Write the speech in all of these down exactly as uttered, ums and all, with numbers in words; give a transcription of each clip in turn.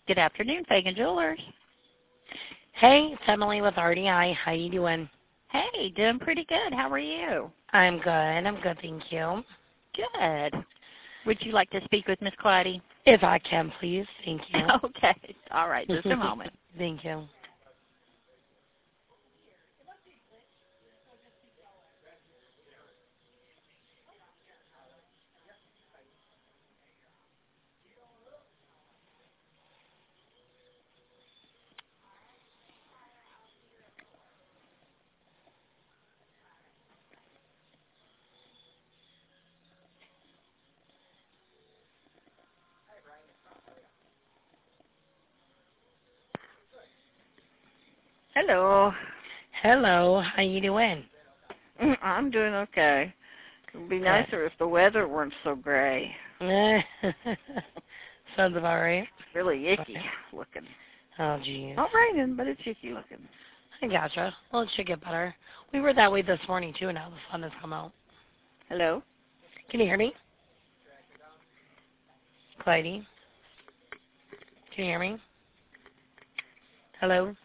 Good afternoon, Fagan Jewelers. Hey, it's Emily with R D I. How you doing? Hey, doing pretty good. How are you? I'm good. I'm good, thank you. Good. Would you like to speak with Miss Clyde? If I can, please. Thank you. Okay. All right, just a moment. Thank you. Hello. Hello. How you doing? I'm doing okay. It would be nicer if the weather weren't so gray. Sounds about right. Really icky looking. Oh, geez. Not raining, but it's icky looking. I gotcha. Well, it should get better. We were that way this morning, too, and now the sun has come out. Hello? Can you hear me? Clyde? Can you hear me? Hello?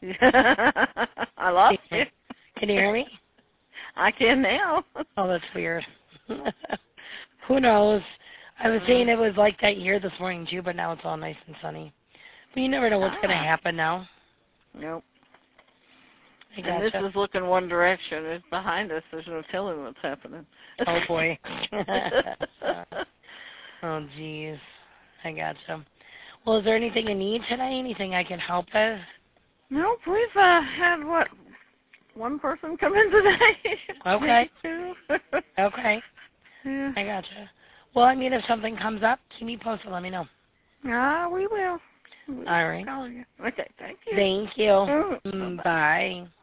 I lost you. Can you hear me? I can now. Oh, that's weird. Who knows? I was saying it was like that here this morning, too, but now it's all nice and sunny. But you never know what's ah. going to happen now. Nope. I and gotcha. this is looking one direction. It's behind us. There's no telling what's happening. Oh, boy. Oh, jeez. I gotcha. Well, is there anything you need today? Anything I can help with? Nope. We've uh, had, what, one person come in today? Okay. Two. Okay. Yeah. I gotcha. Well, I mean, if something comes up, keep me posted. Let me know. Ah, we will. We'll All right. call you. Okay. Thank you. Thank you. Mm, Bye. Bye.